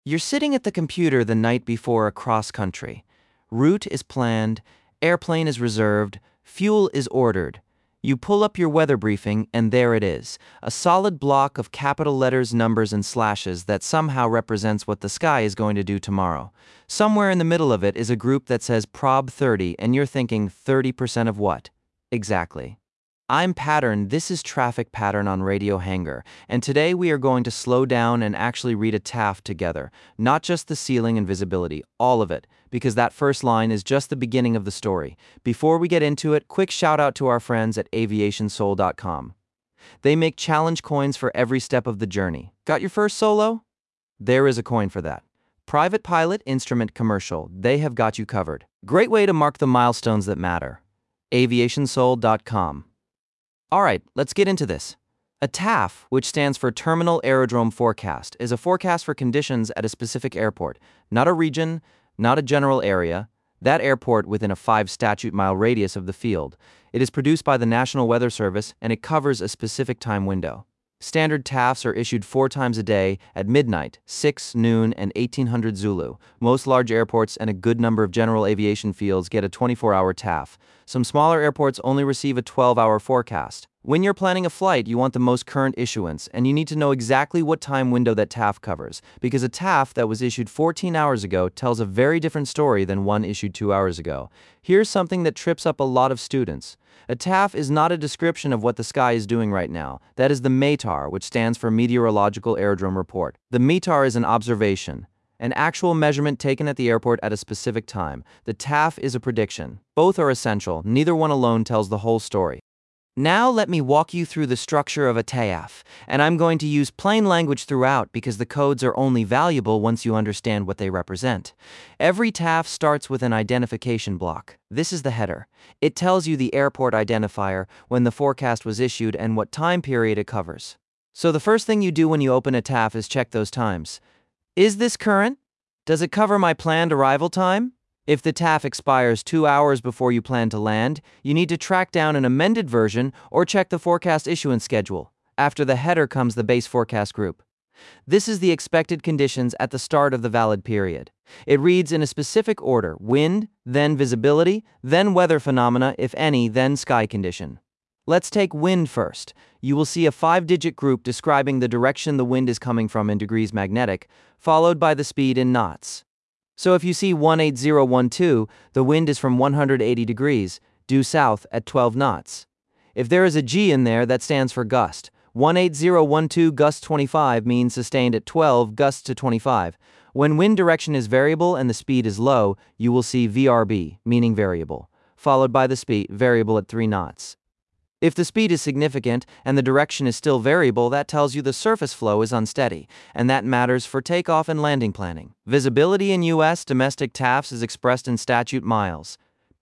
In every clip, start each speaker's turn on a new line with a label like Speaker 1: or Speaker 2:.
Speaker 1: You're sitting at the computer the night before a cross-country. Route is planned, airplane is reserved, fuel is ordered. You pull up your weather briefing, and there it is, a solid block of capital letters, numbers, and slashes that somehow represents what the sky is going to do tomorrow. Somewhere in the middle of it is a group that says Prob 30, and you're thinking 30% of what? Exactly. I'm Pattern, this is Traffic Pattern on Radio Hangar, and today we are going to slow down and actually read a TAF together, not just the ceiling and visibility, all of it, because that first line is just the beginning of the story. Before we get into it, quick shout out to our friends at aviationsoul.com. They make challenge coins for every step of the journey. Got your first solo? There is a coin for that. Private pilot, instrument, commercial, they have got you covered. Great way to mark the milestones that matter. aviationsoul.com. All right, let's get into this. A TAF, which stands for Terminal Aerodrome Forecast, is a forecast for conditions at a specific airport, not a region, not a general area, that airport within a 5 statute mile radius of the field. It is produced by the National Weather Service, and it covers a specific time window. Standard TAFs are issued 4 times a day at midnight, 6, noon, and 1800 Zulu. Most large airports and a good number of general aviation fields get a 24-hour TAF. Some smaller airports only receive a 12-hour forecast. When you're planning a flight, you want the most current issuance, and you need to know exactly what time window that TAF covers, because a TAF that was issued 14 hours ago tells a very different story than one issued 2 hours ago. Here's something that trips up a lot of students. A TAF is not a description of what the sky is doing right now. That is the METAR, which stands for Meteorological Aerodrome Report. The METAR is an observation, an actual measurement taken at the airport at a specific time. The TAF is a prediction. Both are essential. Neither one alone tells the whole story. Now let me walk you through the structure of a TAF, and I'm going to use plain language throughout because the codes are only valuable once you understand what they represent. Every TAF starts with an identification block. This is the header. It tells you the airport identifier, when the forecast was issued, and what time period it covers. So the first thing you do when you open a TAF is check those times. Is this current? Does it cover my planned arrival time? If the TAF expires 2 hours before you plan to land, you need to track down an amended version or check the forecast issuance schedule. After the header comes the base forecast group. This is the expected conditions at the start of the valid period. It reads in a specific order: wind, then visibility, then weather phenomena, if any, then sky condition. Let's take wind first. You will see a 5-digit group describing the direction the wind is coming from in degrees magnetic, followed by the speed in knots. So if you see 18012, the wind is from 180 degrees, due south at 12 knots. If there is a G in there, that stands for gust. 18012 gust 25 means sustained at 12 gusts to 25. When wind direction is variable and the speed is low, you will see VRB, meaning variable, followed by the speed variable at 3 knots. If the speed is significant and the direction is still variable, that tells you the surface flow is unsteady, and that matters for takeoff and landing planning. Visibility in U.S. domestic TAFs is expressed in statute miles.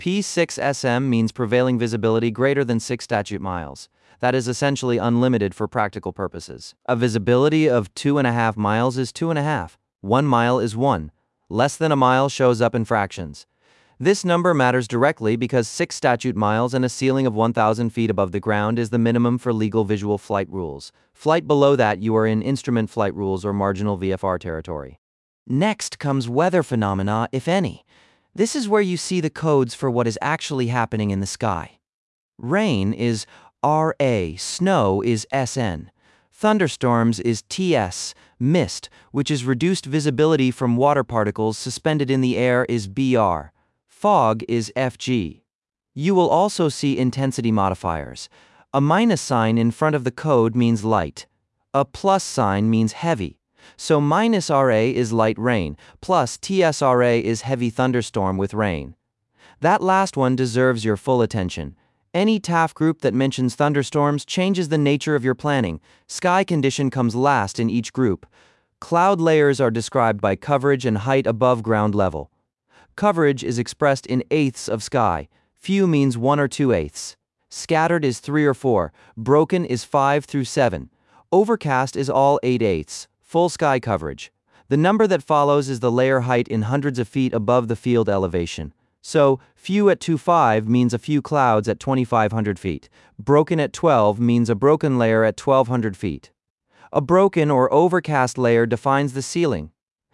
Speaker 1: P6SM means prevailing visibility greater than 6 statute miles. That is essentially unlimited for practical purposes. A visibility of 2.5 miles is 2.5. 1 mile is 1. Less than a mile shows up in fractions. This number matters directly because 6 statute miles and a ceiling of 1,000 feet above the ground is the minimum for legal visual flight rules. Flight below that, you are in instrument flight rules or marginal VFR territory. Next comes weather phenomena, if any. This is where you see the codes for what is actually happening in the sky. Rain is RA, snow is SN. Thunderstorms is TS, mist, which is reduced visibility from water particles suspended in the air, is BR. Fog is FG. You will also see intensity modifiers. A minus sign in front of the code means light. A plus sign means heavy. So minus RA is light rain, plus TSRA is heavy thunderstorm with rain. That last one deserves your full attention. Any TAF group that mentions thunderstorms changes the nature of your planning. Sky condition comes last in each group. Cloud layers are described by coverage and height above ground level. Coverage is expressed in eighths of sky. Few means 1 or 2/8. Scattered is 3 or 4. Broken is 5 through 7. Overcast is all 8/8. Full sky coverage. The number that follows is the layer height in hundreds of feet above the field elevation. So, few at 2.5 means a few clouds at 2,500 feet. Broken at 12 means a broken layer at 1,200 feet. A broken or overcast layer defines the ceiling.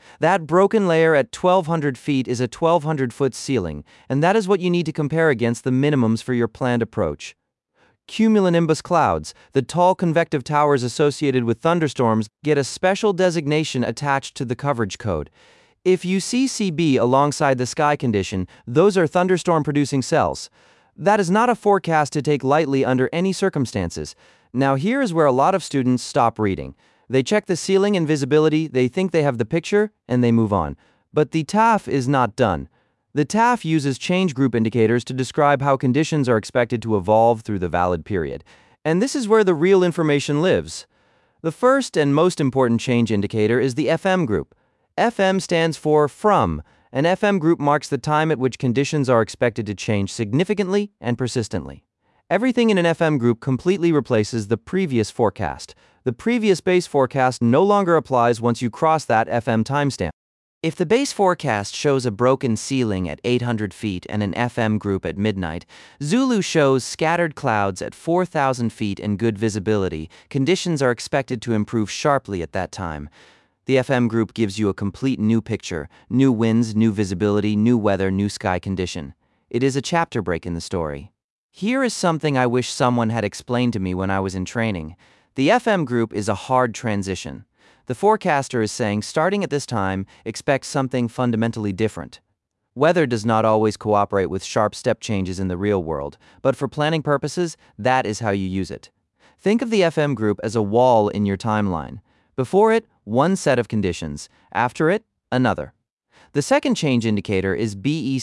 Speaker 1: That broken layer at 1200 feet is a 1200-foot ceiling, and that is what you need to compare against the minimums for your planned approach. Cumulonimbus clouds, the tall convective towers associated with thunderstorms, get a special designation attached to the coverage code. If you see CB alongside the sky condition, those are thunderstorm-producing cells. That is not a forecast to take lightly under any circumstances. Now here is where a lot of students stop reading. They check the ceiling and visibility, they think they have the picture, and they move on. But the TAF is not done. The TAF uses change group indicators to describe how conditions are expected to evolve through the valid period. And this is where the real information lives. The first and most important change indicator is the FM group. FM stands for from. An FM group marks the time at which conditions are expected to change significantly and persistently. Everything in an FM group completely replaces the previous forecast. The previous base forecast no longer applies once you cross that FM timestamp. If the base forecast shows a broken ceiling at 800 feet and an FM group at midnight, Zulu shows scattered clouds at 4,000 feet and good visibility, conditions are expected to improve sharply at that time. The FM group gives you a complete new picture, new winds, new visibility, new weather, new sky condition. It is a chapter break in the story. Here is something I wish someone had explained to me when I was in training. The FM group is a hard transition. The forecaster is saying, starting at this time, expect something fundamentally different. Weather does not always cooperate with sharp step changes in the real world, but for planning purposes, that is how you use it. Think of the FM group as a wall in your timeline. Before it, one set of conditions. After it, another. The second change indicator is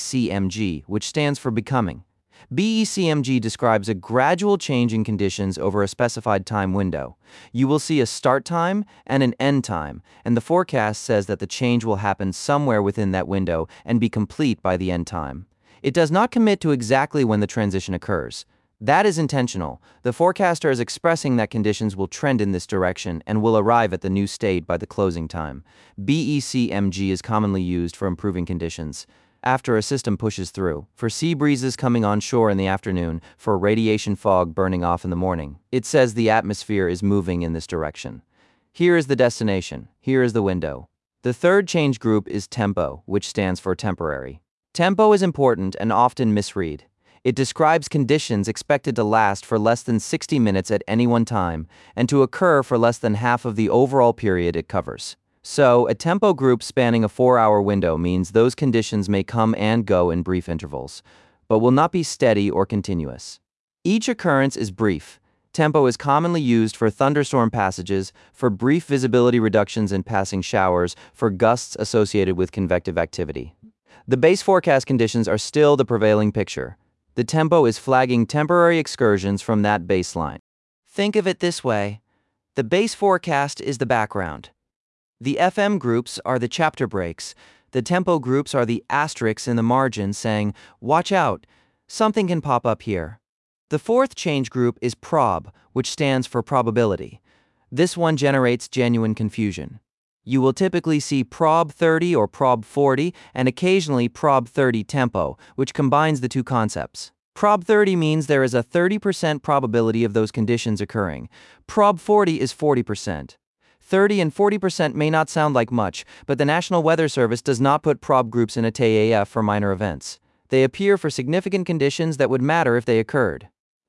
Speaker 1: BECMG, which stands for becoming. BECMG describes a gradual change in conditions over a specified time window. You will see a start time and an end time, and the forecast says that the change will happen somewhere within that window and be complete by the end time. It does not commit to exactly when the transition occurs. That is intentional. The forecaster is expressing that conditions will trend in this direction and will arrive at the new state by the closing time. BECMG is commonly used for improving conditions. After a system pushes through, for sea breezes coming onshore in the afternoon, for radiation fog burning off in the morning. It says the atmosphere is moving in this direction. Here is the destination. Here is the window. The third change group is tempo, which stands for temporary. Tempo is important and often misread. It describes conditions expected to last for less than 60 minutes at any one time, and to occur for less than half of the overall period it covers. So, a tempo group spanning a 4-hour window means those conditions may come and go in brief intervals, but will not be steady or continuous. Each occurrence is brief. Tempo is commonly used for thunderstorm passages, for brief visibility reductions in passing showers, for gusts associated with convective activity. The base forecast conditions are still the prevailing picture. The tempo is flagging temporary excursions from that baseline. Think of it this way. The base forecast is the background. The FM groups are the chapter breaks. The tempo groups are the asterisks in the margin saying, watch out, something can pop up here. The fourth change group is prob, which stands for probability. This one generates genuine confusion. You will typically see prob 30 or prob 40 and occasionally prob 30 tempo, which combines the two concepts. Prob 30 means there is a 30% probability of those conditions occurring. Prob 40 is 40%. 30 and 40% may not sound like much, but the National Weather Service does not put prob groups in a TAF for minor events. They appear for significant conditions that would matter if they occurred.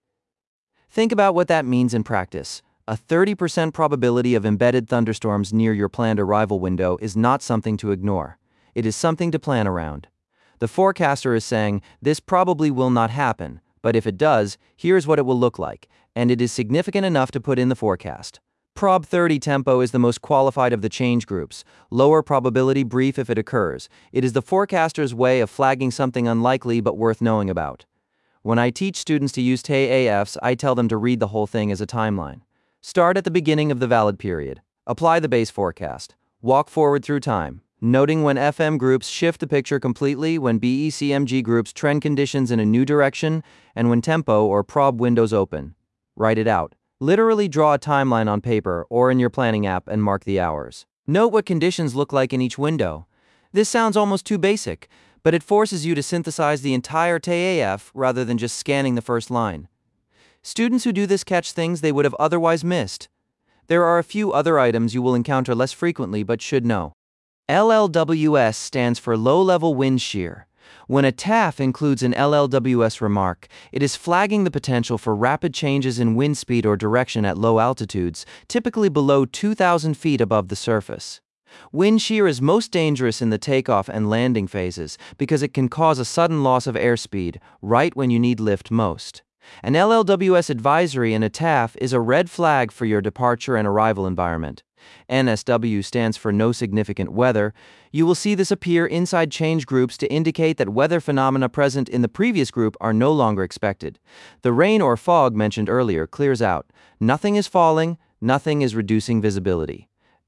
Speaker 1: Think about what that means in practice. A 30% probability of embedded thunderstorms near your planned arrival window is not something to ignore. It is something to plan around. The forecaster is saying, this probably will not happen, but if it does, here's what it will look like, and it is significant enough to put in the forecast. Prob 30 tempo is the most qualified of the change groups. Lower probability brief if it occurs. It is the forecaster's way of flagging something unlikely but worth knowing about. When I teach students to use TAFs, I tell them to read the whole thing as a timeline. Start at the beginning of the valid period. Apply the base forecast. Walk forward through time, noting when FM groups shift the picture completely, when BECMG groups trend conditions in a new direction, and when tempo or prob windows open. Write it out. Literally draw a timeline on paper or in your planning app and mark the hours. Note what conditions look like in each window. This sounds almost too basic, but it forces you to synthesize the entire TAF rather than just scanning the first line. Students who do this catch things they would have otherwise missed. There are a few other items you will encounter less frequently but should know. LLWS stands for low-level wind shear. When a TAF includes an LLWS remark, it is flagging the potential for rapid changes in wind speed or direction at low altitudes, typically below 2,000 feet above the surface. Wind shear is most dangerous in the takeoff and landing phases because it can cause a sudden loss of airspeed right when you need lift most. An LLWS advisory in a TAF is a red flag for your departure and arrival environment. NSW stands for no significant weather. You will see this appear inside change groups to indicate that weather phenomena present in the previous group are no longer expected. The rain or fog mentioned earlier clears out. Nothing is falling, nothing is reducing visibility.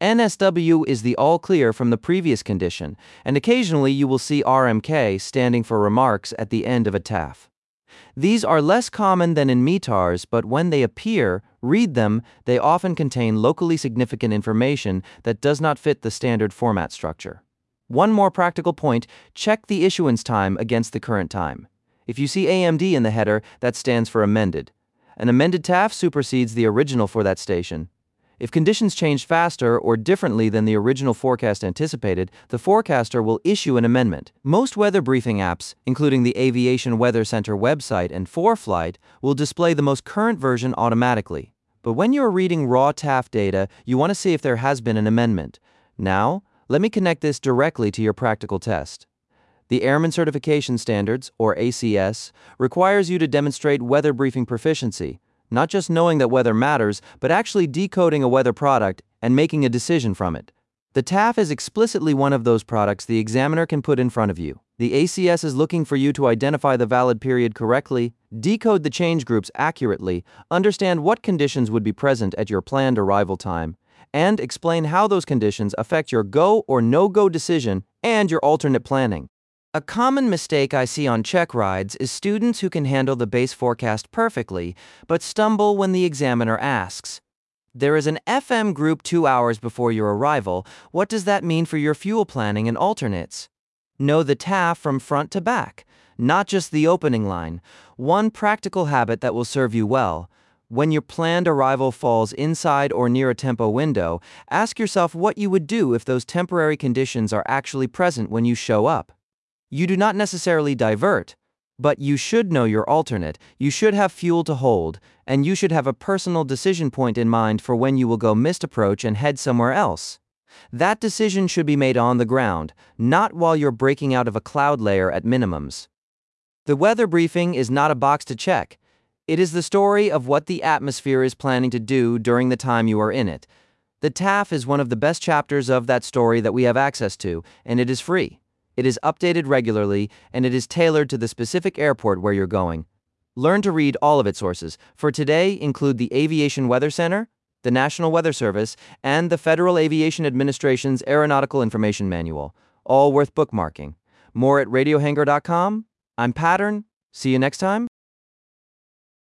Speaker 1: NSW is the all clear from the previous condition, and occasionally you will see RMK standing for remarks at the end of a TAF. These are less common than in METARs, but when they appear, read them. They often contain locally significant information that does not fit the standard format structure. One more practical point, check the issuance time against the current time. If you see AMD in the header, that stands for amended. An amended TAF supersedes the original for that station. If conditions change faster or differently than the original forecast anticipated, the forecaster will issue an amendment. Most weather briefing apps, including the Aviation Weather Center website and ForeFlight, will display the most current version automatically. But when you're reading raw TAF data, you want to see if there has been an amendment. Now, let me connect this directly to your practical test. The Airman Certification Standards, or ACS, requires you to demonstrate weather briefing proficiency. Not just knowing that weather matters, but actually decoding a weather product and making a decision from it. The TAF is explicitly one of those products the examiner can put in front of you. The ACS is looking for you to identify the valid period correctly, decode the change groups accurately, understand what conditions would be present at your planned arrival time, and explain how those conditions affect your go or no-go decision and your alternate planning. A common mistake I see on check rides is students who can handle the base forecast perfectly, but stumble when the examiner asks, "There is an FM group 2 hours before your arrival. What does that mean for your fuel planning and alternates?" Know the TAF from front to back, not just the opening line. One practical habit that will serve you well. When your planned arrival falls inside or near a tempo window, ask yourself what you would do if those temporary conditions are actually present when you show up. You do not necessarily divert, but you should know your alternate, you should have fuel to hold, and you should have a personal decision point in mind for when you will go missed approach and head somewhere else. That decision should be made on the ground, not while you're breaking out of a cloud layer at minimums. The weather briefing is not a box to check. It is the story of what the atmosphere is planning to do during the time you are in it. The TAF is one of the best chapters of that story that we have access to, and it is free. It is updated regularly, and it is tailored to the specific airport where you're going. Learn to read all of its sources. For today, include the Aviation Weather Center, the National Weather Service, and the Federal Aviation Administration's Aeronautical Information Manual, all worth bookmarking. More at radiohangar.com. I'm Pattern. See you next time.